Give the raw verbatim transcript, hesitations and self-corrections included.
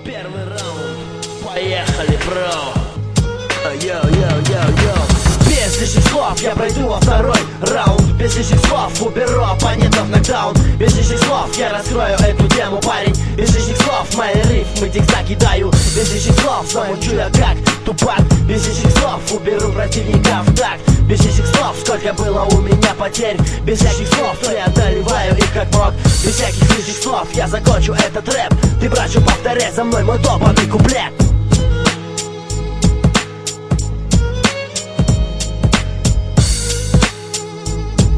Первый раунд, поехали, бро. Йоу-йоу-йоу-йоу. Без лишних слов я пройду во второй раунд. Без лишних слов уберу оппонентов нокдаун. Без лишних слов я раскрою эту тему, парень. Без лишних слов мои рифмы зигзаги даю. Без лишних слов замучу я как Тупак. Без лишних слов уберу противников так. Без лишних слов сколько было у меня потерь. Без всяких слов преодолеваю их как мог. Без всяких лишних слов я закончу этот рэп. Ты, братчу, повторяй за мной мой долбанный куплет.